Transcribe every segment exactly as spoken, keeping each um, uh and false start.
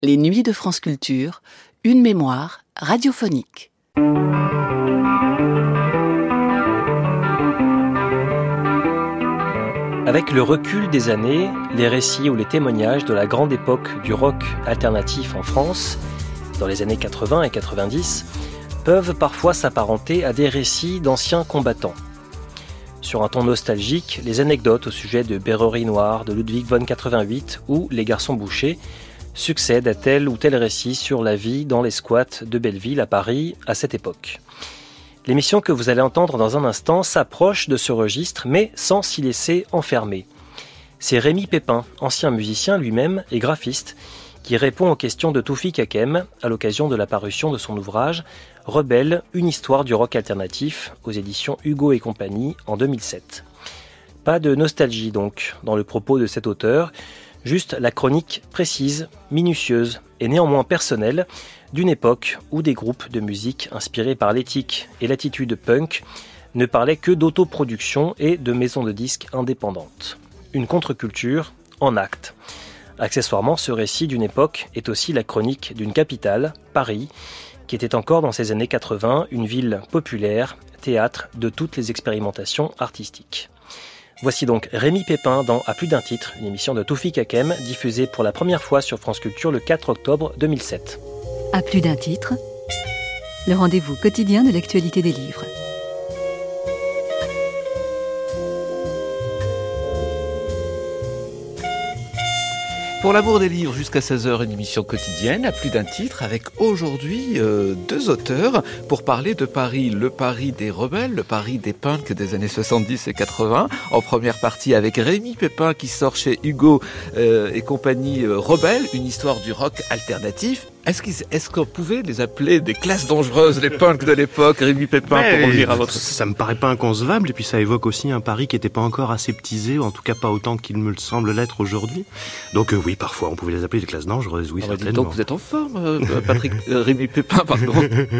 Les Nuits de France Culture, une mémoire radiophonique. Avec le recul des années, les récits ou les témoignages de la grande époque du rock alternatif en France, dans les années quatre-vingts et quatre-vingt-dix, peuvent parfois s'apparenter à des récits d'anciens combattants. Sur un ton nostalgique, les anecdotes au sujet de Berrerie Noire, de Ludwig von quatre-vingt-huit ou Les Garçons Bouchers succèdent à tel ou tel récit sur la vie dans les squats de Belleville à Paris à cette époque. L'émission que vous allez entendre dans un instant s'approche de ce registre, mais sans s'y laisser enfermer. C'est Rémi Pépin, ancien musicien lui-même et graphiste, qui répond aux questions de Toufik Hakem à l'occasion de la parution de son ouvrage « Rebelle, une histoire du rock alternatif » aux éditions Hugo et compagnie en deux mille sept. Pas de nostalgie donc dans le propos de cet auteur, juste la chronique précise, minutieuse et néanmoins personnelle d'une époque où des groupes de musique inspirés par l'éthique et l'attitude punk ne parlaient que d'autoproduction et de maisons de disques indépendantes. Une contre-culture en acte. Accessoirement, ce récit d'une époque est aussi la chronique d'une capitale, Paris, qui était encore dans ces années quatre-vingts une ville populaire, théâtre de toutes les expérimentations artistiques. Voici donc Rémi Pépin dans À plus d'un titre, une émission de Toufik Hakem diffusée pour la première fois sur France Culture le quatre octobre deux mille sept. À plus d'un titre, le rendez-vous quotidien de l'actualité des livres. Pour l'amour des livres, jusqu'à seize heures, une émission quotidienne à plus d'un titre avec aujourd'hui euh, deux auteurs pour parler de Paris, le Paris des rebelles, le Paris des punks des années soixante-dix et quatre-vingts. En première partie avec Rémi Pépin qui sort chez Hugo euh, et compagnie euh, Rebelle, une histoire du rock alternatif. Est-ce, qu'ils, est-ce qu'on pouvait les appeler des classes dangereuses, les punks de l'époque, Rémi Pépin, ouais, pour revenir à votre... Ça me paraît pas inconcevable, et puis ça évoque aussi un Paris qui n'était pas encore aseptisé, ou en tout cas pas autant qu'il me le semble l'être aujourd'hui. Donc euh, oui, parfois on pouvait les appeler des classes dangereuses, oui, On va certainement. dire donc vous êtes en forme, euh, Patrick, euh, Rémi Pépin, pardon.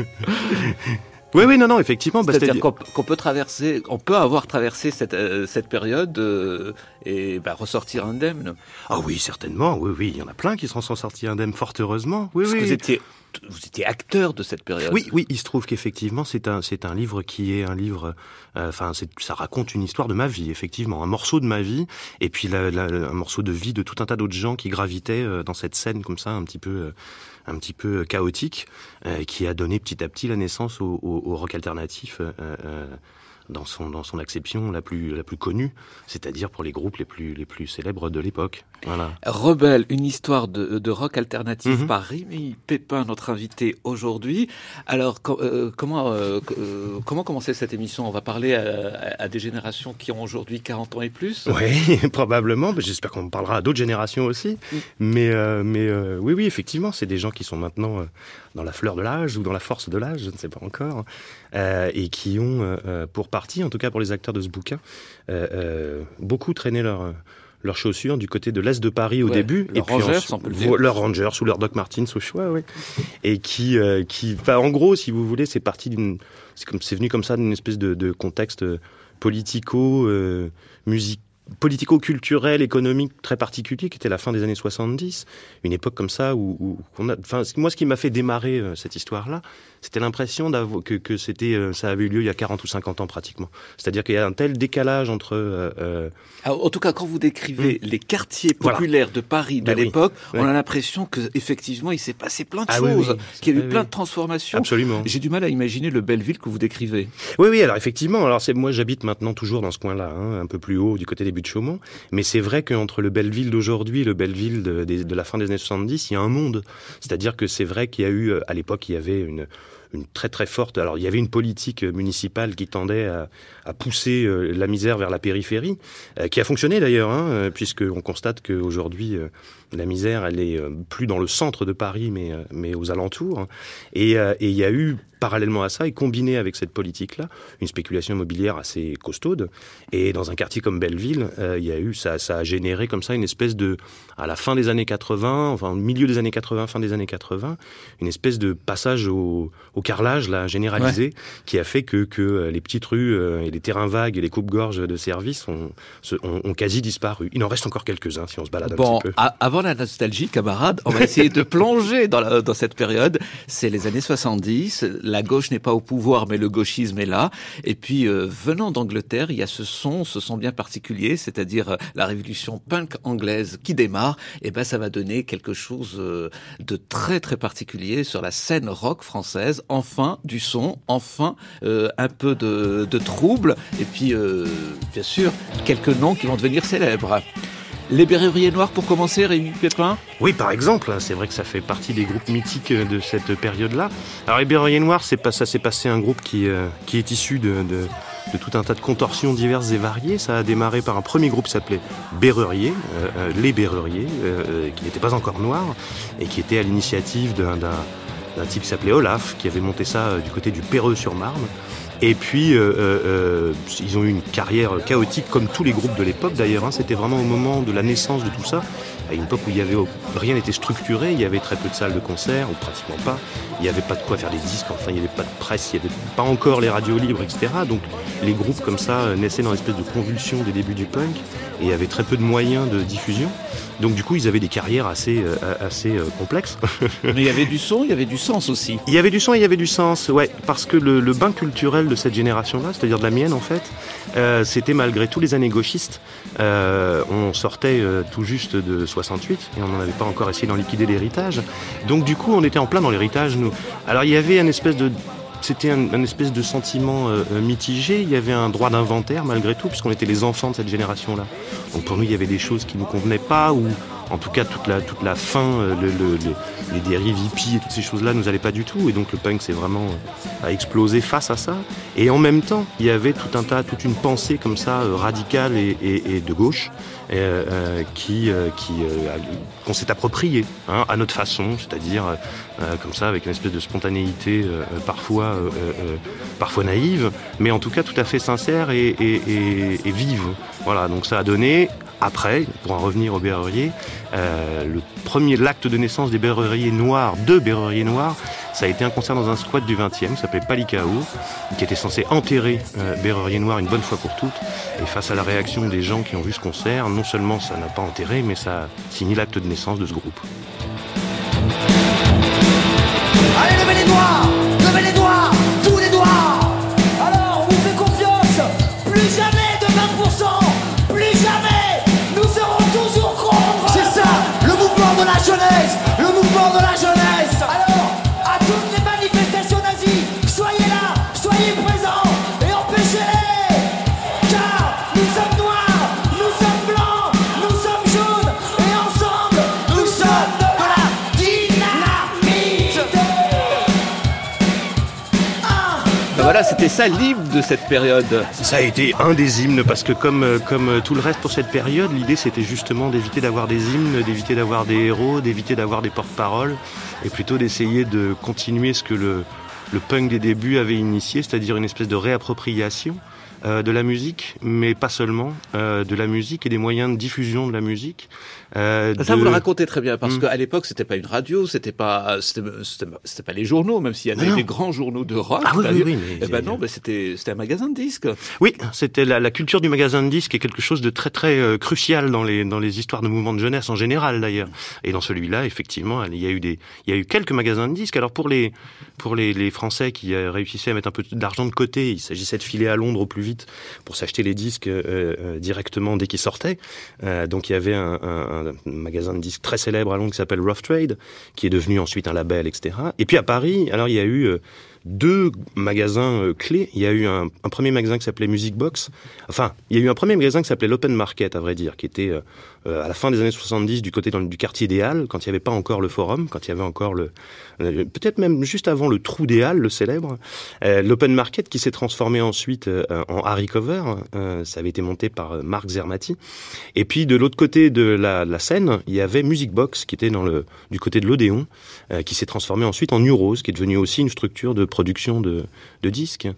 Oui, oui, non, non, effectivement. C'est-à-dire, bah, c'est-à-dire... qu'on, qu'on peut traverser, on peut avoir traversé cette, euh, cette période euh, et bah, ressortir indemne. Ah oui, certainement, oui, oui, il y en a plein qui s'en sont sortis indemnes, fort heureusement. Oui, Parce oui. que vous étiez, vous étiez acteur de cette période. Oui, oui, il se trouve qu'effectivement, c'est un, c'est un livre qui est un livre, enfin, euh, ça raconte une histoire de ma vie, effectivement, un morceau de ma vie, et puis la, la, un morceau de vie de tout un tas d'autres gens qui gravitaient euh, dans cette scène comme ça, un petit peu... Euh, un petit peu chaotique, euh, qui a donné petit à petit la naissance au, au, au rock alternatif euh, euh, dans son dans son acception la plus la plus connue, c'est-à-dire pour les groupes les plus les plus célèbres de l'époque. Voilà. Rebelle, une histoire de, de rock alternatif mm-hmm. par Rémi Pépin, notre invité aujourd'hui. Alors com- euh, comment euh, euh, comment commencer cette émission ? On va parler à, à, à des générations qui ont aujourd'hui quarante ans et plus. Oui, probablement. J'espère qu'on parlera à d'autres générations aussi. Mm. Mais euh, mais euh, oui oui effectivement, c'est des gens qui sont maintenant euh, dans la fleur de l'âge ou dans la force de l'âge, je ne sais pas encore, euh, et qui ont euh, pour partie, en tout cas pour les acteurs de ce bouquin, euh, euh, beaucoup traîné leur leurs chaussures du côté de l'Est de Paris au ouais, début, et puis Rangers, ensuite, on peut le dire. leurs Rangers ou leurs Doc Martens au choix, oui. Et qui, euh, qui, enfin, en gros, si vous voulez, c'est parti d'une, c'est comme, c'est venu comme ça d'une espèce de, de contexte politico, euh, musique. politico-culturel, économique très particulier, qui était la fin des années soixante-dix, une époque comme ça où, où on a, enfin, moi, ce qui m'a fait démarrer euh, cette histoire-là, c'était l'impression d'avoir, que, que c'était, euh, ça avait eu lieu il y a quarante ou cinquante ans pratiquement. C'est-à-dire qu'il y a un tel décalage entre... Euh, euh... Alors, en tout cas, quand vous décrivez mmh. les quartiers populaires voilà. de Paris de ben l'époque, oui. on ouais. a l'impression qu'effectivement, il s'est passé plein de ah, choses, oui, oui. qu'il y a eu oui, plein oui. de transformations. Absolument. J'ai du mal à imaginer le Belleville que vous décrivez. Oui, oui, alors effectivement, alors c'est, moi j'habite maintenant toujours dans ce coin-là, hein, un peu plus haut, du côté des Buttes de Chaumont, mais c'est vrai qu'entre le Belleville d'aujourd'hui et le Belleville de, de, de la fin des années soixante-dix, il y a un monde. C'est-à-dire que c'est vrai qu'il y a eu, à l'époque, il y avait une... une très très forte. Alors il y avait une politique municipale qui tendait à, à pousser euh, la misère vers la périphérie, euh, qui a fonctionné d'ailleurs, hein, puisque on constate qu'aujourd'hui euh, la misère elle est euh, plus dans le centre de Paris, mais euh, mais aux alentours. Et euh, et il y a eu parallèlement à ça, et combiné avec cette politique-là, une spéculation immobilière assez costaude. Et dans un quartier comme Belleville, euh, il y a eu ça, ça a généré comme ça une espèce de, à la fin des années quatre-vingts, enfin au milieu des années quatre-vingts, fin des années quatre-vingts, une espèce de passage au, au au carrelage là généralisé, ouais. qui a fait que, que les petites rues euh, et les terrains vagues et les coupes-gorges de service ont, ont, ont quasi disparu. Il en reste encore quelques-uns si on se balade bon, un petit peu. A- avant la nostalgie, camarades, on va essayer de plonger dans, la, dans cette période. C'est les années soixante-dix, la gauche n'est pas au pouvoir, mais le gauchisme est là. Et puis, euh, venant d'Angleterre, il y a ce son, ce son bien particulier, c'est-à-dire euh, la révolution punk anglaise qui démarre. Et ben, ça va donner quelque chose euh, de très très particulier sur la scène rock française. Enfin, du son, enfin, euh, un peu de, de trouble. Et puis, euh, bien sûr, quelques noms qui vont devenir célèbres. Les Berruriers Noirs pour commencer, Rémi Pépin ? Oui, par exemple, c'est vrai que ça fait partie des groupes mythiques de cette période-là. Alors les Berruriers Noirs, c'est pas, ça s'est passé un groupe qui, euh, qui est issu de, de, de tout un tas de contorsions diverses et variées. Ça a démarré par un premier groupe qui s'appelait Berruriers, euh, euh, les Berruriers, euh, qui n'était pas encore noir, et qui était à l'initiative d'un, d'un, d'un type qui s'appelait Olaf, qui avait monté ça euh, du côté du Perreux-sur-Marne. Et puis, euh, euh, ils ont eu une carrière chaotique, comme tous les groupes de l'époque d'ailleurs. Hein. C'était vraiment au moment de la naissance de tout ça, à une époque où il y avait, rien n'était structuré, il y avait très peu de salles de concert, ou pratiquement pas. Il n'y avait pas de quoi faire des disques, enfin il n'y avait pas de presse, il n'y avait pas encore les radios libres, et cetera. Donc les groupes comme ça naissaient dans une espèce de convulsion des débuts du punk, et il y avait très peu de moyens de diffusion. Donc du coup, ils avaient des carrières assez, euh, assez euh, complexes. Mais il y avait du son, il y avait du sens aussi. Il y avait du son et il y avait du sens, ouais, parce que le, le bain culturel de cette génération-là, c'est-à-dire de la mienne en fait, euh, c'était malgré tous les années gauchistes. Euh, on sortait euh, tout juste de soixante-huit et on n'en avait pas encore essayé d'en liquider l'héritage. Donc du coup, on était en plein dans l'héritage, nous. Alors il y avait une espèce de... C'était un, un espèce de sentiment euh, mitigé. Il y avait un droit d'inventaire malgré tout, puisqu'on était les enfants de cette génération-là. Donc pour nous, il y avait des choses qui nous convenaient pas, ou en tout cas toute la toute la fin, euh, le, le, le, les dérives hippies et toutes ces choses-là nous allaient pas du tout. Et donc le punk, c'est vraiment euh, a explosé face à ça. Et en même temps, il y avait tout un tas, toute une pensée comme ça euh, radicale et, et, et de gauche. Euh, euh, qui, euh, qui, euh, qu'on s'est approprié hein, à notre façon, c'est-à-dire euh, comme ça avec une espèce de spontanéité euh, parfois, euh, euh, parfois naïve, mais en tout cas tout à fait sincère et, et, et, et vive. Voilà, donc ça a donné, après, pour en revenir aux Berruriers, euh, le premier, l'acte de naissance des Berruriers Noirs, de Berruriers Noirs, ça a été un concert dans un squat du vingtième, qui s'appelait Palikao, qui était censé enterrer euh, Berruriers Noirs une bonne fois pour toutes. Et face à la réaction des gens qui ont vu ce concert, non seulement ça n'a pas enterré, mais ça a signé l'acte de naissance de ce groupe. Allez, levez les doigts, levez les doigts, tous les doigts. Alors, on vous fait confiance, plus jamais de vingt pour cent, plus jamais, nous serons toujours contre. C'est ça, le mouvement de la jeunesse, le mouvement de la jeunesse. Alors, à toutes les manifestations nazies, soyez là, soyez présents et empêchez-les. Car nous sommes noirs, nous sommes blancs, nous sommes jaunes et ensemble, nous sommes de la dynamite. Ben voilà, c'était ça l'hymne de cette période. Ça a été un des hymnes, parce que comme, comme tout le reste pour cette période, l'idée c'était justement d'éviter d'avoir des hymnes, d'éviter d'avoir des héros, d'éviter d'avoir des porte-paroles, et plutôt d'essayer de continuer ce que le, le punk des débuts avait initié, c'est-à-dire une espèce de réappropriation euh, de la musique, mais pas seulement, euh, de la musique et des moyens de diffusion de la musique. Euh, Ça, de... vous le racontez très bien, parce mmh. qu'à l'époque, c'était pas une radio, c'était pas, c'était, c'était, c'était pas les journaux, même s'il y avait non. des grands journaux de rock. Ah oui, oui, oui, mais eh ben non, ben c'était, c'était un magasin de disques. Oui, c'était la, la culture du magasin de disques est quelque chose de très très euh, crucial dans les dans les histoires de mouvements de jeunesse en général d'ailleurs. Et dans celui-là, effectivement, il y a eu des il y a eu quelques magasins de disques. Alors pour les pour les, les Français qui euh, réussissaient à mettre un peu d'argent de côté, il s'agissait de filer à Londres au plus vite pour s'acheter les disques euh, euh, directement dès qu'ils sortaient. Euh, donc il y avait un, un, un magasin de disques très célèbre à Londres qui s'appelle Rough Trade, qui est devenu ensuite un label, et cetera. Et puis à Paris, alors il y a eu euh, deux magasins euh, clés. Il y a eu un, un premier magasin qui s'appelait Music Box. Enfin, il y a eu un premier magasin qui s'appelait l'Open Market, à vrai dire, qui était euh, euh, à la fin des années soixante-dix du côté dans, du quartier des Halles, quand il n'y avait pas encore le Forum, quand il y avait encore le... Euh, peut-être même juste avant le Trou des Halles, le célèbre. Euh, L'Open Market qui s'est transformé ensuite euh, en Harry Cover. Euh, ça avait été monté par euh, Marc Zermati. Et puis de l'autre côté de la, la scène, il y avait Music Box, qui était dans le, du côté de l'Odéon, euh, qui s'est transformé ensuite en Neurose, qui est devenu aussi une structure de production de, de disques.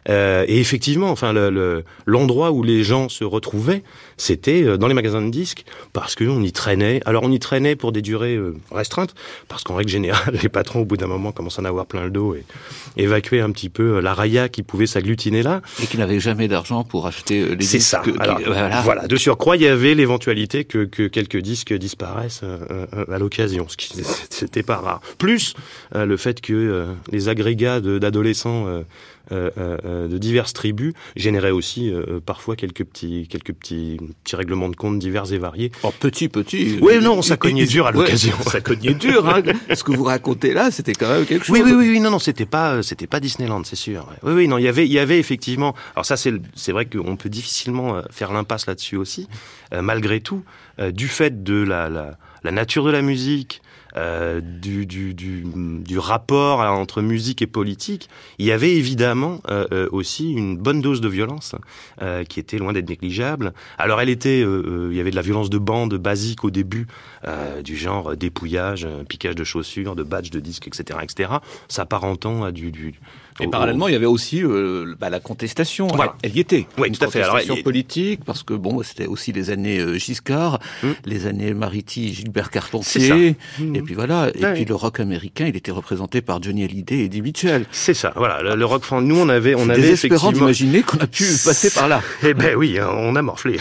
Euh, et effectivement, enfin, le, le, l'endroit où les gens se retrouvaient, c'était dans les magasins de disques, parce qu'on y traînait. Alors, on y traînait pour des durées euh, restreintes, parce qu'en règle générale, les patrons, au bout d'un moment, commencent à en avoir plein le dos et évacuer un petit peu la raïa qui pouvait s'agglutiner là. Et qui n'avait jamais d'argent pour acheter les C'est disques. ça. Qui, Alors, voilà. voilà. De surcroît, il y avait l'éventualité que, que quelques disques disparaissent euh, à l'occasion, ce qui c'était pas rare. Plus euh, le fait que euh, les agrégats de, d'adolescents euh, euh, euh, de diverses tribus généraient aussi euh, parfois quelques petits, quelques petits, petits règlements de compte divers et variés. Oh, petit, petit. Oui, non, ça cognait dur à l'occasion. Ouais, ça cognait dur. Hein. Ce que vous racontez là, c'était quand même quelque chose. Oui, oui, oui, oui, non, non, c'était pas, c'était pas Disneyland, c'est sûr. Oui, oui, non, il y avait, il y avait effectivement. Alors ça, c'est, c'est vrai qu'on peut difficilement faire l'impasse là-dessus aussi, euh, malgré tout, euh, du fait de la, la, la nature de la musique. Euh, du, du, du, du rapport entre musique et politique, il y avait évidemment euh, aussi une bonne dose de violence euh, qui était loin d'être négligeable. Alors elle était, euh, il y avait de la violence de bande basique au début, euh, du genre dépouillage, piquage de chaussures, de badges, de disques, et cetera, et cetera, s'apparentant à du... du Et au, parallèlement, il y avait aussi euh, bah, la contestation. Voilà. Elle, elle y était. Oui, une tout à fait. contestation Alors, politique, parce que bon, c'était aussi les années euh, Giscard, hum. les années Maritti, Gilbert Carpentier. C'est ça. Et puis voilà. Et ouais. puis le rock américain, il était représenté par Johnny Hallyday et Eddie Mitchell. C'est ça. Voilà. Le, le rock français. Nous, on avait, on C'est avait désespérant effectivement d'imaginer qu'on a pu passer par là. Eh ben oui, on a morflé.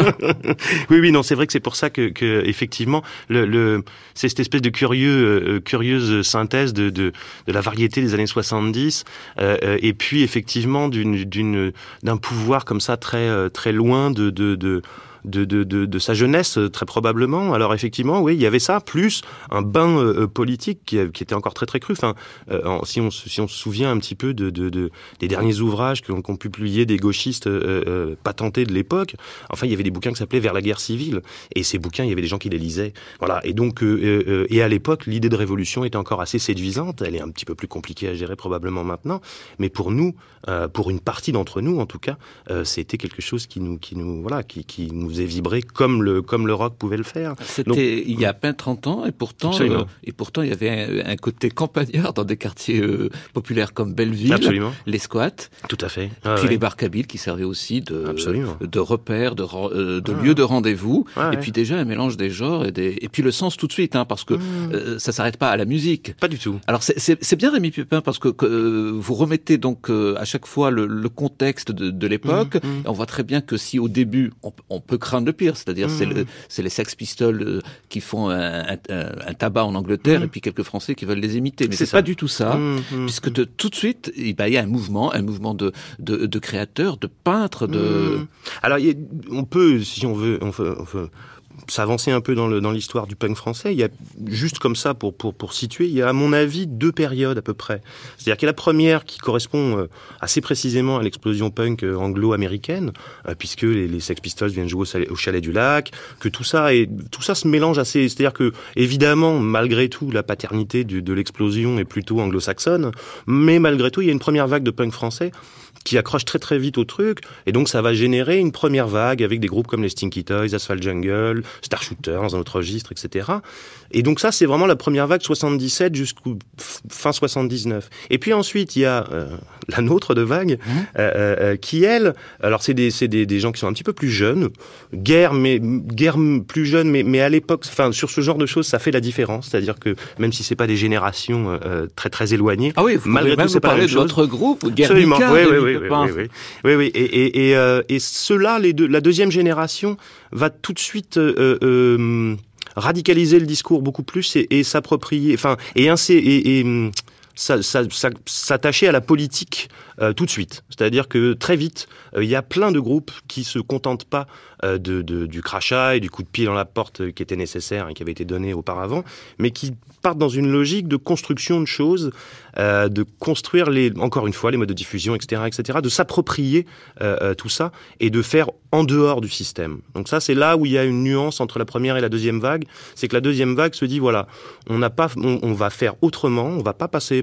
oui, oui, non, c'est vrai que c'est pour ça que, que effectivement, le, le, c'est cette espèce de curieux, euh, curieuse synthèse de, de, de la variété des années soixante-dix, euh, et puis effectivement d'une, d'une, d'un pouvoir comme ça très, très loin de, de, de De, de, de, de sa jeunesse, très probablement. Alors effectivement, oui, il y avait ça, plus un bain euh, politique qui, qui était encore très très cru. Enfin, euh, si on si on se souvient un petit peu de, de, de des derniers ouvrages qu'ont, qu'ont publiés des gauchistes euh, euh, patentés de l'époque, enfin, il y avait des bouquins qui s'appelaient Vers la guerre civile. Et ces bouquins, il y avait des gens qui les lisaient. Voilà. Et donc, euh, euh, et à l'époque, l'idée de révolution était encore assez séduisante. Elle est un petit peu plus compliquée à gérer probablement maintenant, mais pour nous, euh, pour une partie d'entre nous, en tout cas, euh, c'était quelque chose qui nous qui nous voilà qui qui nous faisait vibrer comme le comme le rock pouvait le faire. C'était Donc, il y a à peine trente ans et pourtant euh, et pourtant il y avait un, un côté campagnard dans des quartiers euh, populaires comme Belleville, Absolument. les squats, tout à fait. Ah, puis ouais. les bars kabyles qui servaient aussi de Absolument. de repères, de euh, de ah, lieux de rendez-vous ah, et ouais. puis déjà un mélange des genres et des et puis le sens tout de suite hein, parce que mmh. euh, ça s'arrête pas à la musique. Pas du tout. Alors c'est c'est, c'est bien Rémi Pépin parce que, que euh, vous remettez donc euh, à chaque fois le, le contexte de, de l'époque. Mmh. Mmh. On voit très bien que si au début on, on peut craindre le pire, c'est-à-dire mmh. c'est, le, c'est les Sex Pistols euh, qui font un, un, un tabac en Angleterre mmh. et puis quelques Français qui veulent les imiter. Mais c'est, c'est pas du tout ça, mmh. puisque de, tout de suite il bah, y a un mouvement, un mouvement de, de, de créateurs, de peintres, de. Mmh. Alors y a, on peut, si on veut, on veut, on veut s'avancer un peu dans, le, dans l'histoire du punk français. Il y a juste comme ça pour pour pour situer, il y a à mon avis deux périodes à peu près. C'est-à-dire qu'il y a la première qui correspond euh, assez précisément à l'explosion punk euh, anglo-américaine, euh, puisque les, les Sex Pistols viennent jouer au, au Chalet du Lac, que tout ça et tout ça se mélange assez. C'est-à-dire que évidemment, malgré tout, la paternité du, de l'explosion est plutôt anglo-saxonne, mais malgré tout, il y a une première vague de punk français qui accroche très très vite au truc, et donc ça va générer une première vague avec des groupes comme les Stinky Toys, Asphalt Jungle, Star Shooter dans un autre registre, et cetera. Et donc ça, c'est vraiment la première vague soixante-dix-sept jusqu'au fin soixante-dix-neuf. Et puis ensuite, il y a euh, la nôtre de vague, mmh. euh, euh, qui elle, alors c'est des c'est des, des gens qui sont un petit peu plus jeunes, guerre mais guerre plus jeune, mais mais à l'époque, enfin sur ce genre de choses, ça fait la différence. C'est-à-dire que même si c'est pas des générations euh, très très éloignées, ah oui, vous malgré tout, c'est pas la même chose. D'autres groupes, Absolument, oui, oui, oui. Oui, oui, oui, oui, oui, et et et, euh, et ceux-là, les deux, la deuxième génération va tout de suite euh, euh, radicaliser le discours beaucoup plus et, et s'approprier, enfin, et, et, et, et ça, ça, ça, s'attacher à la politique euh, tout de suite. C'est-à-dire que très vite, il euh, y a plein de groupes qui se contentent pas euh, de, de, du crachat et du coup de pied dans la porte qui était nécessaire et qui avait été donné auparavant, mais qui partent dans une logique de construction de choses, euh, de construire les, encore une fois, les modes de diffusion, et cetera, et cetera, de s'approprier euh, euh, tout ça et de faire en dehors du système. Donc ça, c'est là où il y a une nuance entre la première et la deuxième vague. C'est que la deuxième vague se dit, voilà, on n'a pas, on, on va faire autrement, on va pas passer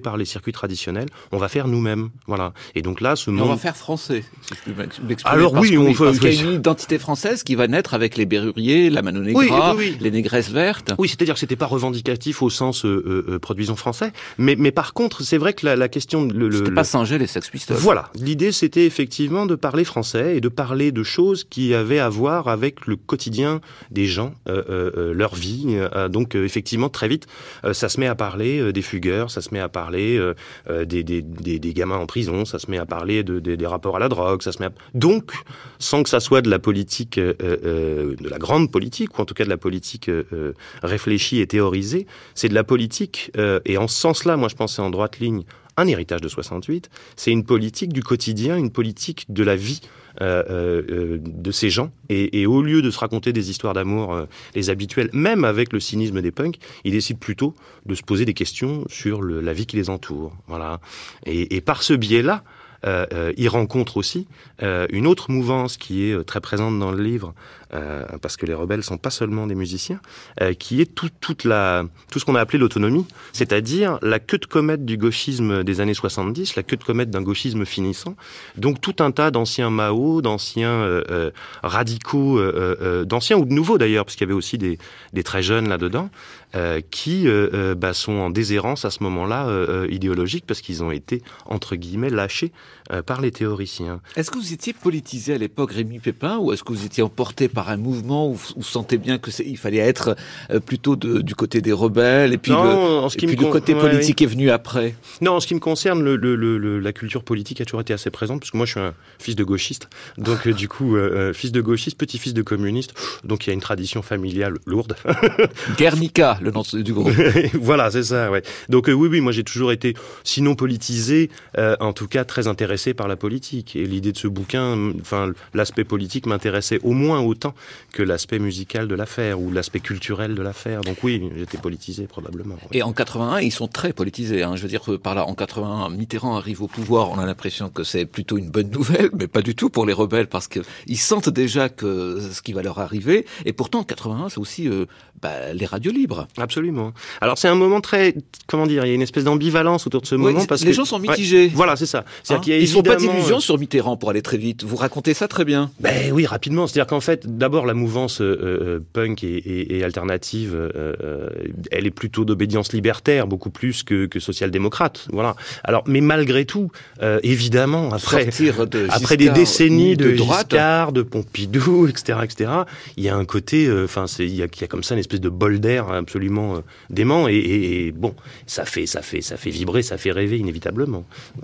par les circuits traditionnels, on va faire nous-mêmes. Voilà. Et donc là, ce Et monde... on va faire français, si je peux m'exprimer. Alors parce oui, que, on parce veut... qu'il y a une identité française qui va naître avec les Berruriers, la Mano Negra, oui, oui, oui. les Négresses vertes. Oui, c'est-à-dire que c'était pas revendicatif au sens euh, euh, produisons français, mais, mais par contre, c'est vrai que la, la question... Le, C'était le, pas Singer, les Sex Pistols. Voilà. L'idée, c'était effectivement de parler français et de parler de choses qui avaient à voir avec le quotidien des gens, euh, euh, leur vie. Euh, donc, euh, effectivement, très vite, euh, ça se met à parler euh, des fugueurs, ça se met à parler euh, euh, des, des, des, des gamins en prison, ça se met à parler de, de, des rapports à la drogue, ça se met à... Donc, sans que ça soit de la politique, euh, euh, de la grande politique, ou en tout cas de la politique euh, réfléchie et théorisée, c'est de la politique, euh, et en ce sens-là, moi je pensais en droite ligne, un héritage de soixante-huit, c'est une politique du quotidien, une politique de la vie euh, euh, de ces gens. Et, et au lieu de se raconter des histoires d'amour, euh, les habituelles, même avec le cynisme des punks, ils décident plutôt de se poser des questions sur le, la vie qui les entoure. Voilà. Et, et par ce biais-là, euh, euh, ils rencontrent aussi euh, une autre mouvance qui est euh, très présente dans le livre, euh, parce que les rebelles sont pas seulement des musiciens, euh, qui est tout, toute la, tout ce qu'on a appelé l'autonomie, c'est-à-dire la queue de comète du gauchisme des années soixante-dix, la queue de comète d'un gauchisme finissant. Donc tout un tas d'anciens Mao, d'anciens euh, euh, radicaux, euh, euh, d'anciens ou de nouveaux d'ailleurs, parce qu'il y avait aussi des, des très jeunes là-dedans, euh, qui euh, euh, bah, sont en déshérence à ce moment-là euh, idéologique, parce qu'ils ont été, entre guillemets, lâchés euh, par les théoriciens. Est-ce que vous étiez politisé à l'époque, Rémi Pépin, ou est-ce que vous étiez emporté par un mouvement où vous sentez bien que c'est, il fallait être euh, plutôt de, du côté des rebelles, et puis, non, le, en ce qui et puis me le con... côté ouais, politique oui. est venu après? Non, en ce qui me concerne, le, le, le, la culture politique a toujours été assez présente, parce que moi je suis un fils de gauchiste, donc euh, du coup, euh, fils de gauchiste, petit-fils de communiste, donc il y a une tradition familiale lourde. Guernica, le nom du groupe. Voilà, c'est ça, ouais. Donc euh, oui, oui, moi j'ai toujours été, sinon politisé, euh, en tout cas très intéressé par la politique. Et l'idée de ce bouquin, enfin, l'aspect politique m'intéressait au moins autant que l'aspect musical de l'affaire ou l'aspect culturel de l'affaire. Donc oui, j'étais politisé probablement. Ouais. Et en quatre-vingt-un, ils sont très politisés. Hein. Je veux dire, par là, en quatre-vingt-un, Mitterrand arrive au pouvoir. On a l'impression que c'est plutôt une bonne nouvelle, mais pas du tout pour les rebelles, parce que ils sentent déjà que ce qui va leur arriver. Et pourtant, en quatre-vingt-un, c'est aussi euh, bah, les radios libres. Absolument. Alors c'est un moment très, comment dire, il y a une espèce d'ambivalence autour de ce ouais, moment parce les que gens sont mitigés. Ouais, voilà, c'est ça. C'est-à-dire hein qu'il y a ils ne évidemment... font pas d'illusions sur Mitterrand pour aller très vite. Vous racontez ça très bien. Ben oui, rapidement. C'est-à-dire qu'en fait, d'abord la mouvance euh, euh, punk et, et, et alternative, euh, euh, elle est plutôt d'obédience libertaire, beaucoup plus que, que social-démocrate. Voilà. Alors, mais malgré tout, euh, évidemment, après, de après des décennies de, de droite. Giscard, de Pompidou, et cetera, et cetera, il y a un côté, enfin, euh, c'est il y a, il y a comme ça une espèce de bol d'air absolument euh, dément et, et, et bon, ça fait, ça fait, ça fait vibrer, ça fait rêver inévitablement.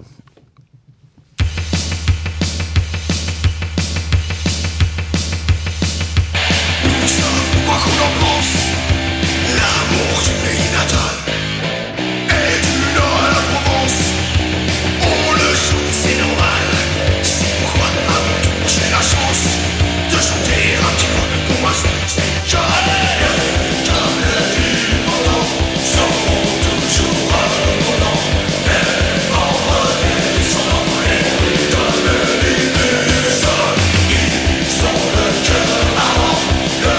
Quoi qu'on en pense, l'amour du pays natal et du Nord à la Provence, on le chante, c'est normal. C'est pourquoi à mon tour j'ai la chance de chanter un petit peu pour moi. C'est jamais, jamais du moment, sont toujours abondants, même en redescendant les rues de l'île du sol. Ils sont le cœur avant le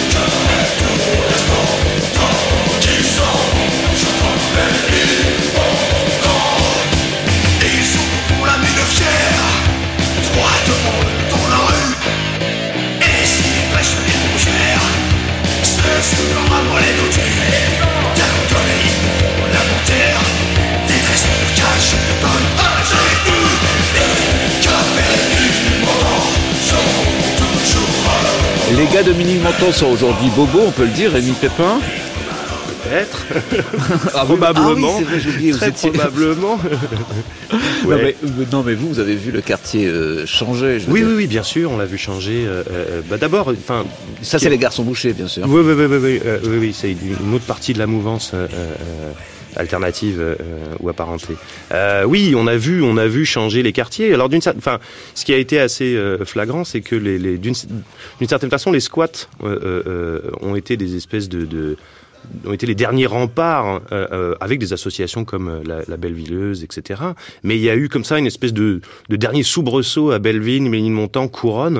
Les gars de Ménilmontant sont aujourd'hui bobos, on peut le dire, Rémi Pépin. Peut-être. Ah, probablement. Ah oui, c'est vrai, j'ai oublié, Très vous étiez... probablement. non, ouais. mais, non mais vous, vous avez vu le quartier euh, changer. Je veux oui, dire. oui, oui, bien sûr, on l'a vu changer. Euh, euh, bah, d'abord, enfin, ça c'est a... les garçons bouchés, bien sûr. Oui, oui, oui, oui, oui, euh, oui, oui c'est une autre partie de la mouvance. Euh, euh, alternative euh, ou apparentée. Euh, oui, on a vu, on a vu changer les quartiers. Alors d'une certaine, enfin, ce qui a été assez euh, flagrant, c'est que les, les d'une, d'une certaine façon, les squats euh, euh, ont été des espèces de, de ont été les derniers remparts euh, euh, avec des associations comme euh, la, la Bellevilleuse, et cetera. Mais il y a eu comme ça une espèce de, de dernier soubresaut à Belleville, Ménilmontant, Couronne,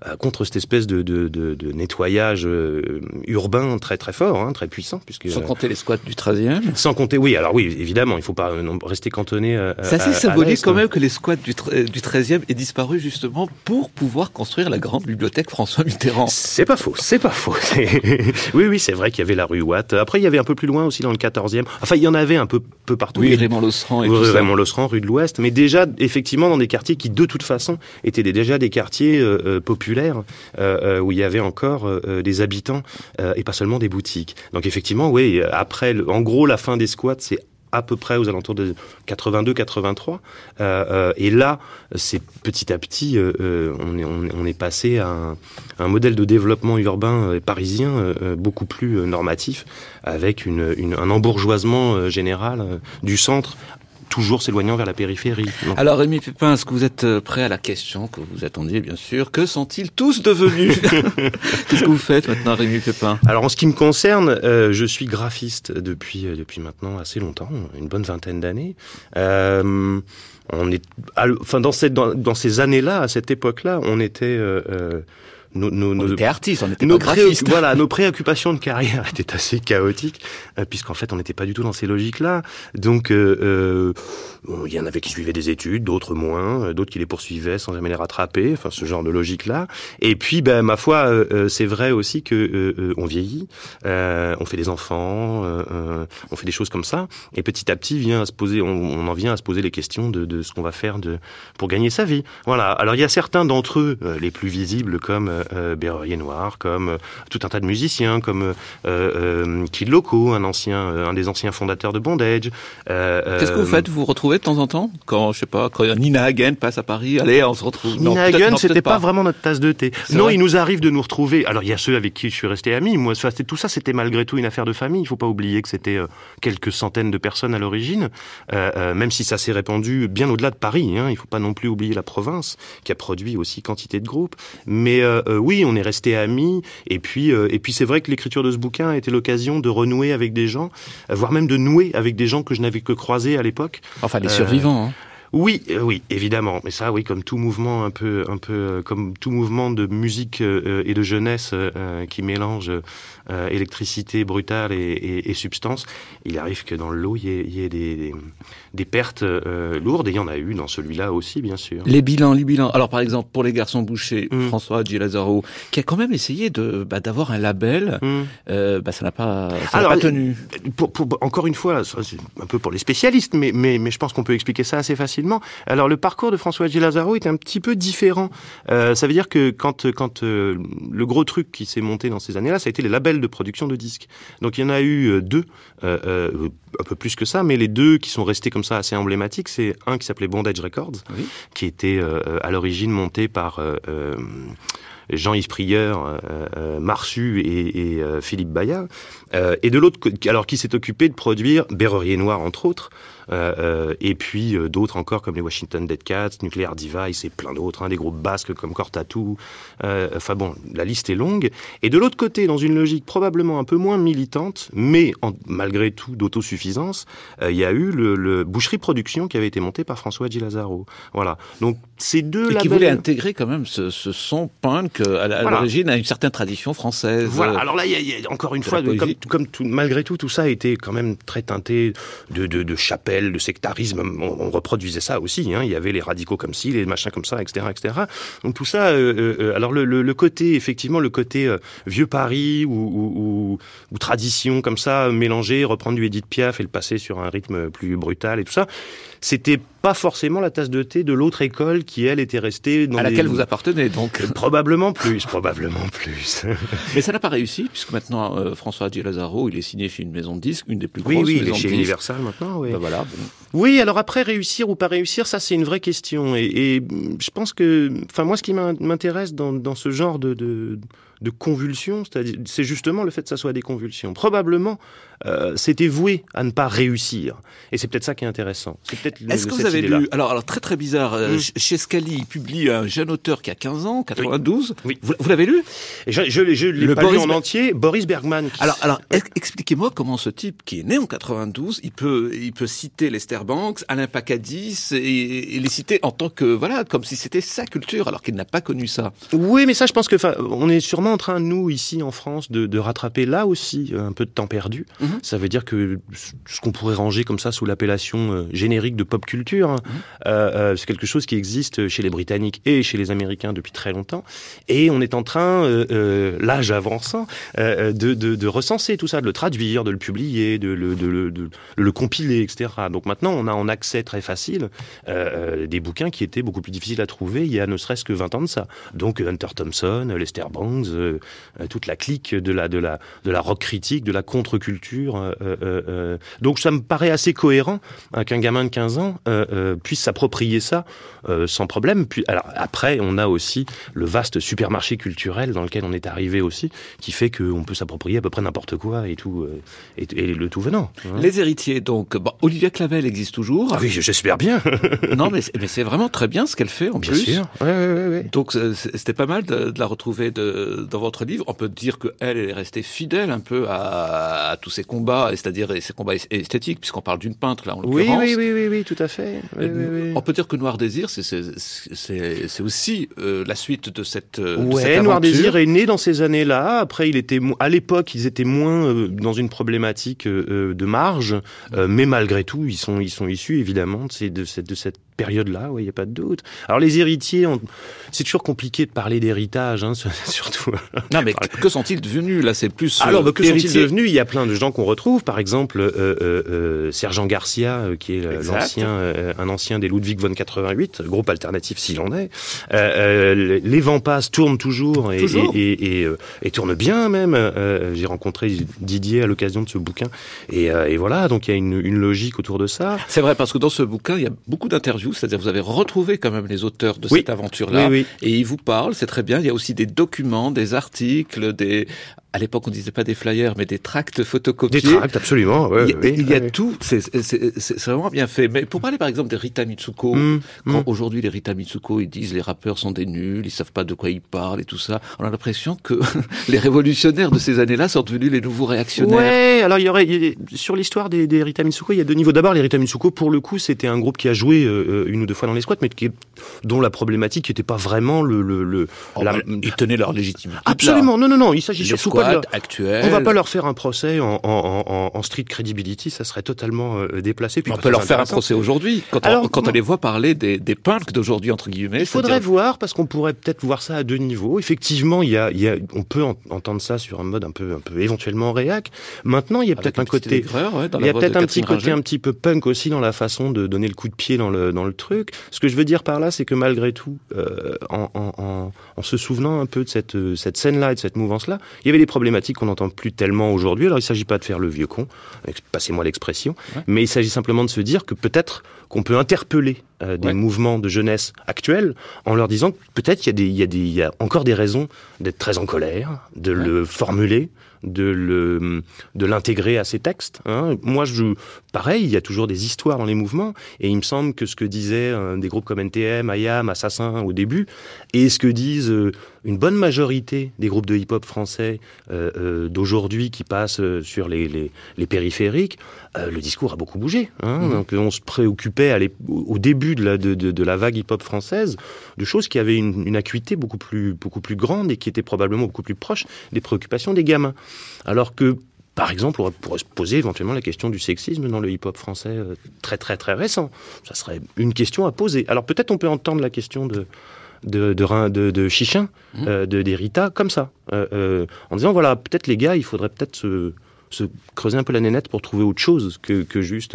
euh, contre cette espèce de, de, de, de nettoyage euh, urbain très très fort, hein, très puissant. Puisque, sans euh, compter les squats du treizième. Sans compter, oui, alors oui, évidemment, il faut pas non, rester cantonné à, c'est assez à, symbolique à quand même que les squats du, du treizième aient disparu justement pour pouvoir construire la grande bibliothèque François Mitterrand. C'est pas faux, c'est pas faux. C'est... oui, oui, c'est vrai qu'il y avait la rue Watt. Après, il y avait un peu plus loin aussi dans le quatorzième. Enfin, il y en avait un peu, peu partout. Oui, Raymond Losserand et oui, tout ça. Raymond Losserand, rue de l'Ouest. Mais déjà, effectivement, dans des quartiers qui, de toute façon, étaient des, déjà des quartiers euh, populaires, euh, où il y avait encore euh, des habitants euh, et pas seulement des boutiques. Donc, effectivement, oui, après, le, en gros, la fin des squats, c'est à peu près aux alentours de quatre-vingt-deux quatre-vingt-trois. Euh, euh, et là, c'est petit à petit, euh, on, est, on, on est passé à un, un modèle de développement urbain euh, parisien euh, beaucoup plus euh, normatif, avec une, une, un embourgeoisement euh, général euh, du centre, toujours s'éloignant vers la périphérie. Donc... Alors Rémi Pépin, est-ce que vous êtes prêt à la question que vous attendiez, bien sûr? Que sont-ils tous devenus? Qu'est-ce que vous faites maintenant, Rémi Pépin? Alors en ce qui me concerne, euh, je suis graphiste depuis euh, depuis maintenant assez longtemps, une bonne vingtaine d'années. Euh, on est, enfin dans cette dans, dans ces années-là, à cette époque-là, on était euh, euh, Nos, nos, on nos, était artistes, on était nos pas graphistes. Voilà, nos préoccupations de carrière étaient assez chaotiques, euh, puisqu'en fait, on n'était pas du tout dans ces logiques-là. Donc, euh, euh, bon, il y en avait qui suivaient des études, d'autres moins, d'autres qui les poursuivaient sans jamais les rattraper, enfin, ce genre de logique-là. Et puis, ben, ma foi, euh, c'est vrai aussi que euh, on vieillit, euh, on fait des enfants, euh, on fait des choses comme ça, et petit à petit, vient à se poser, on, on en vient à se poser les questions de, de ce qu'on va faire de, pour gagner sa vie. Voilà. Alors, il y a certains d'entre eux, euh, les plus visibles, comme Euh, Bérurier Noir, comme euh, tout un tas de musiciens, comme euh, euh, Kid Loco, un ancien, euh, un des anciens fondateurs de Bondage. Euh, Qu'est-ce que vous faites? Vous vous retrouvez de temps en temps? Quand, je sais pas, quand Nina Hagen passe à Paris, allez, on se retrouve. Nina Hagen, c'était pas. pas vraiment notre tasse de thé. C'est non, vrai. Il nous arrive de nous retrouver. Alors, il y a ceux avec qui je suis resté ami. Moi, tout ça, c'était malgré tout une affaire de famille. Il faut pas oublier que c'était euh, quelques centaines de personnes à l'origine, euh, euh, même si ça s'est répandu bien au-delà de Paris. Hein. Il faut pas non plus oublier la province, qui a produit aussi quantité de groupes. Mais euh, euh, oui, on est resté amis, et puis euh, et puis c'est vrai que l'écriture de ce bouquin a été l'occasion de renouer avec des gens, euh, voire même de nouer avec des gens que je n'avais que croisés à l'époque. Enfin, les survivants. Euh, hein. Oui, euh, oui, évidemment. Mais ça, oui, comme tout mouvement un peu, un peu, euh, comme tout mouvement de musique euh, et de jeunesse euh, qui mélange euh, électricité brutale et, et, et substance, il arrive que dans le lot, il y ait, il y ait des, des, des pertes euh, lourdes, et il y en a eu dans celui-là aussi, bien sûr. Les bilans, les bilans. Alors, par exemple, pour les garçons bouchés, Mm. François Di Lazzaro, qui a quand même essayé de bah, d'avoir un label, Mm. euh, bah, ça n'a pas, ça Alors, n'a pas tenu. Pour, pour, encore une fois, ça, c'est un peu pour les spécialistes, mais, mais, mais je pense qu'on peut expliquer ça assez facilement. Alors, le parcours de François Di Lazzaro est un petit peu différent. Euh, ça veut dire que quand, quand euh, le gros truc qui s'est monté dans ces années-là, ça a été les labels de production de disques. Donc, il y en a eu euh, deux, euh, euh, un peu plus que ça, mais les deux qui sont restés comme ça assez emblématiques, c'est un qui s'appelait Bondage Records, Oui. qui était euh, à l'origine monté par euh, euh, Jean-Yves Prieur, euh, euh, Marsu et, et euh, Philippe Bayat, euh, et de l'autre, alors qui s'est occupé de produire Bérurier Noir entre autres, euh, euh, et puis euh, d'autres encore comme les Washington Dead Cats, Nuclear Device et plein d'autres, hein, des groupes basques comme Cortatu. Euh, enfin bon, la liste est longue. Et de l'autre côté, dans une logique probablement un peu moins militante, mais en, malgré tout d'autosuffisance, euh, il y a eu le, le Boucherie Production qui avait été monté par François Di Lazzaro. Voilà. Donc ces deux Et labels... qui voulait intégrer quand même ce, ce son punk à, la, à Voilà. l'origine à une certaine tradition française. Voilà. Alors là, il y a, il y a encore une de fois, la comme, poésie. comme tout, malgré tout, tout ça a été quand même très teinté de, de, de chapelle, de sectarisme. On, on reproduisait ça aussi. Hein. Il y avait les radicaux comme ci, les machins comme ça, et cetera, et cetera. Donc tout ça. Euh, euh, alors le, le, le côté, effectivement, le côté euh, vieux Paris ou, ou, ou, ou tradition comme ça mélangée, reprendre du Édith Piaf et le passer sur un rythme plus brutal et tout ça. C'était pas forcément la tasse de thé de l'autre école qui, elle, était restée dans À laquelle des... vous appartenez, donc. Probablement plus, probablement plus. Mais ça n'a pas réussi, puisque maintenant, euh, François Di Lazzaro, il est signé chez une maison de disques, une des plus Oui, grosses oui, il est maisons chez de disques. Universal maintenant, oui. Ben voilà, bon. Oui, alors après, réussir ou pas réussir, ça c'est une vraie question. Et, et je pense que, enfin moi, ce qui m'intéresse dans, dans ce genre de, de, de convulsions, c'est-à-dire, c'est justement le fait que ça soit des convulsions. Probablement, euh, c'était voué à ne pas réussir. Et c'est peut-être ça qui est intéressant. C'est peut-être le, Est-ce que cette vous avez idée-là. lu, alors, alors très très bizarre, euh, Mm. chez Scali, il publie un jeune auteur qui a quinze ans, quatre-vingt-douze. Oui. Vous, vous l'avez lu? Et je, je, je l'ai Le pas lu Boris en Be- entier. Boris Bergman. Qui... Alors, alors ex- expliquez-moi comment ce type qui est né en quatre-vingt-douze, il peut, il peut citer Lester Banks, Alain Pacadis, et, et les citer en tant que, voilà, comme si c'était sa culture, alors qu'il n'a pas connu ça. Oui, mais ça, je pense que, enfin, on est sûrement en train, nous, ici en France, de, de rattraper là aussi un peu de temps perdu. Mhm. Ça veut dire que ce qu'on pourrait ranger comme ça sous l'appellation euh, générique de pop culture, hein, Mhm. euh, euh, c'est quelque chose qui existe chez les Britanniques et chez les Américains depuis très longtemps. Et on est en train, euh, euh, l'âge avançant, euh, de, de, de recenser tout ça, de le traduire, de le publier, de le, de, le- de, de le compiler, et cetera. Donc maintenant, on a en accès très facile euh, euh, des bouquins qui étaient beaucoup plus difficiles à trouver il y a ne serait-ce que vingt ans de ça. Donc Hunter Thompson, Lester Bangs, euh, euh, toute la clique de la, de la, de la rock critique, de la contre-culture. Euh, euh, euh. Donc ça me paraît assez cohérent hein, qu'un gamin de quinze ans euh, euh, puisse s'approprier ça euh, sans problème. Puis, alors après, on a aussi le vaste supermarché culturel dans lequel on est arrivé aussi, qui fait qu'on peut s'approprier à peu près n'importe quoi et tout, euh, et, et le tout venant. Hein. Les héritiers, donc, bon, Olivia Clavel existe toujours. Ah oui, j'espère bien. Non, mais c'est, mais c'est vraiment très bien ce qu'elle fait, en Bien plus. sûr. Ouais, ouais, ouais, ouais. Donc c'est- c'était pas mal de, de la retrouver de, dans votre livre. On peut dire que elle elle est restée fidèle un peu à, à tous ces combats, et c'est-à-dire ces combats esthétiques, puisqu'on parle d'une peintre là en Oui, l'occurrence. oui, oui, oui, oui, tout à fait. Oui, oui, oui. On peut dire que Noir Désir, c'est c'est c'est, c'est aussi euh, la suite de cette euh, de cette Ouais, Noir aventure. Désir est né dans ces années-là. Après, il était mo- à l'époque, ils étaient moins euh, dans une problématique euh, de marge, euh, mais malgré tout, ils sont ils sont issus évidemment de, ces, de cette de cette période-là. Ouais, il y a pas de doute. Alors les héritiers, on... c'est toujours compliqué de parler d'héritage, hein, surtout. Non, mais que, que sont-ils devenus là? C'est plus. Alors, euh, bah, que sont-ils héritiers. devenus? Il y a plein de gens qu'on retrouve. Par exemple, euh, euh, euh, Sergent Garcia, euh, qui est euh, Exact. l'ancien, euh, un ancien des Ludwig von quatre-vingt-huit, groupe alternatif s'il en est. Euh, euh, les vents passent, tournent toujours et, Toujours. et, et, et, euh, et tournent bien même. Euh, j'ai rencontré Didier à l'occasion de ce bouquin. Et, euh, et voilà, donc il y a une, une logique autour de ça. C'est vrai, parce que dans ce bouquin, il y a beaucoup d'interviews, c'est-à-dire vous avez retrouvé quand même les auteurs de Oui. cette aventure-là, Oui, oui. et ils vous parlent, c'est très bien. Il y a aussi des documents, des articles, des. À l'époque, on disait pas des flyers, mais des tracts photocopiés. Des tracts, absolument. Ouais, il y a, oui, il y a oui. tout, c'est, c'est, c'est, c'est vraiment bien fait. Mais pour parler par exemple de Rita Mitsuko, Mmh, quand mmh. aujourd'hui les Rita Mitsuko ils disent les rappeurs sont des nuls, ils savent pas de quoi ils parlent et tout ça, on a l'impression que les révolutionnaires de ces années-là sont devenus les nouveaux réactionnaires. Ouais, alors il y aurait il y a- sur l'histoire des, des Rita Mitsuko, il y a deux niveaux. D'abord, les Rita Mitsuko, pour le coup, c'était un groupe qui a joué euh, une ou deux fois dans les squats, mais qui, dont la problématique n'était pas vraiment le, le, le Oh, la- bah, ils tenaient leur légitimité. Absolument, non, non, non. Il s'agit Les surtout pas de squats leur... actuels. On va pas leur faire un procès en, en, en, en street credibility, ça serait totalement euh, déplacé. Puis On pas peut très leur faire un intéressant. procès aujourd'hui, quand, on, Alors, quand on moi- les voit parler des, des punks d'aujourd'hui, entre guillemets. Il faudrait c'est-à-dire- voir, parce qu'on pourrait peut-être voir ça à deux niveaux. Effectivement, il y a, il y a, on peut en- entendre ça sur un mode un peu, un peu éventuellement réac. Maintenant, il y a Avec peut-être une un petite côté... aigreur, ouais, dans Il la y a voix peut-être de un petit Catherine côté Ringer. un petit peu punk aussi dans la façon de donner le coup de pied dans le dans le truc. Ce que je veux dire par là, c'est que malgré tout, euh, en, en, en, en se souvenant un peu de cette euh, cette scène-là et de cette mouvance-là, il y avait des problématiques qu'on n'entend plus tellement aujourd'hui. Alors il s'agit pas de faire le vieux con, passez-moi l'expression, Ouais. mais il s'agit simplement de se dire que peut-être qu'on peut interpeller euh, des Ouais. mouvements de jeunesse actuels en leur disant que peut-être il y a des il y a des il y a encore des raisons d'être très en colère, de Ouais. le formuler, de le de l'intégrer à ses textes. Hein. Moi, je pareil, il y a toujours des histoires dans les mouvements, et il me semble que ce que disaient euh, des groupes comme N T M, I A M, Assassin au début, et ce que disent euh, une bonne majorité des groupes de hip-hop français euh, euh, d'aujourd'hui qui passent euh, sur les, les, les périphériques, euh, le discours a beaucoup bougé. Hein. Mmh. Donc, on se préoccupait à l'ép- au début de la, de, de, de la vague hip-hop française de choses qui avaient une, une acuité beaucoup plus, beaucoup plus grande et qui étaient probablement beaucoup plus proches des préoccupations des gamins. Alors que, par exemple, on pourrait se poser éventuellement la question du sexisme dans le hip-hop français euh, très très très récent. Ça serait une question à poser. Alors peut-être on peut entendre la question de de de, de, de Chichin, Mmh. euh, de des Rita comme ça, euh, euh, en disant voilà, peut-être les gars, il faudrait peut-être se, se creuser un peu la nénette pour trouver autre chose que, que juste euh,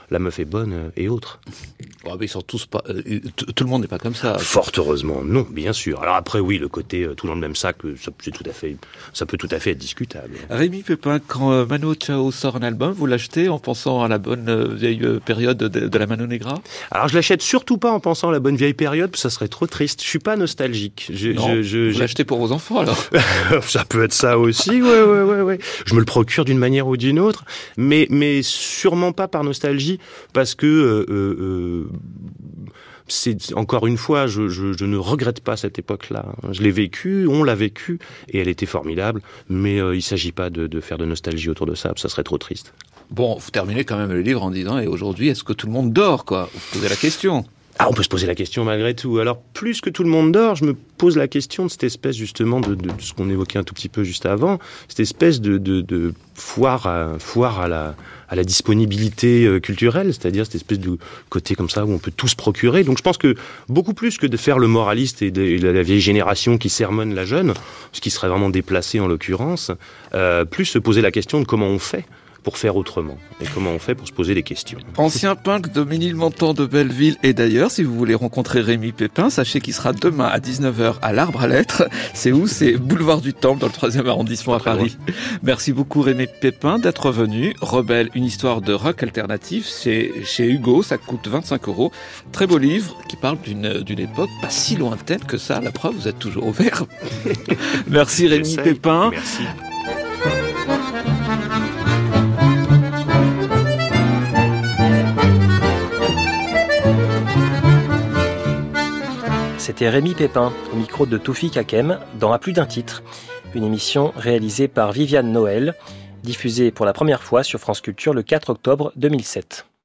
La meuf est bonne euh, et autres. Oh, mais ils sont tous pas. Euh, t- tout le monde n'est pas comme ça. Fort heureusement, non, bien sûr. Alors après, oui, le côté euh, tout dans le même sac, euh, ça, c'est tout à fait, ça peut tout à fait être discutable. Rémi Pépin, quand euh, Mano Chao sort un album, vous l'achetez en pensant à la bonne euh, vieille euh, période de, de la Mano Negra? Alors je l'achète surtout pas en pensant à la bonne vieille période, parce que ça serait trop triste. Je suis pas nostalgique. Je, Non, je, je, vous j'ai- l'achetez pour vos enfants alors? Ça peut être ça aussi, ouais, ouais, ouais, ouais. Je me le procure d'une manière ou d'une autre, mais, mais sûrement pas par nostalgie, parce que euh, euh, c'est encore une fois, je, je, je ne regrette pas cette époque-là. Je l'ai vécue, on l'a vécue, et elle était formidable. Mais euh, il s'agit pas de, de faire de nostalgie autour de ça, ça serait trop triste. Bon, vous terminez quand même le livre en disant, et aujourd'hui, est-ce que tout le monde dort, quoi? Vous posez la question. Ah, on peut se poser la question malgré tout. Alors, plus que tout le monde dort, je me pose la question de cette espèce, justement, de, de, de ce qu'on évoquait un tout petit peu juste avant, cette espèce de, de, de foire, à, foire à la, à la disponibilité euh, culturelle, c'est-à-dire cette espèce de côté comme ça où on peut tout se procurer. Donc, je pense que beaucoup plus que de faire le moraliste et de, et de la vieille génération qui sermonne la jeune, ce qui serait vraiment déplacé en l'occurrence, euh, plus se poser la question de comment on fait pour faire autrement et comment on fait pour se poser des questions. Ancien peintre de Ménilmontant, de Belleville et d'ailleurs, si vous voulez rencontrer Rémi Pépin, sachez qu'il sera demain à dix-neuf heures à l'Arbre à Lettres. C'est où? C'est boulevard du Temple dans le troisième arrondissement à Paris. Merci beaucoup Rémi Pépin d'être venu. Rebelle, une histoire de rock alternatif, c'est chez Hugo, ça coûte vingt-cinq euros. Très beau livre qui parle d'une, d'une époque pas si lointaine que ça. La preuve, vous êtes toujours ouvert. Merci Rémi J'essaye. Pépin. Merci. C'était Rémi Pépin, au micro de Toufik Hakem, dans À plus d'un titre, une émission réalisée par Viviane Noël, diffusée pour la première fois sur France Culture le quatre octobre deux mille sept.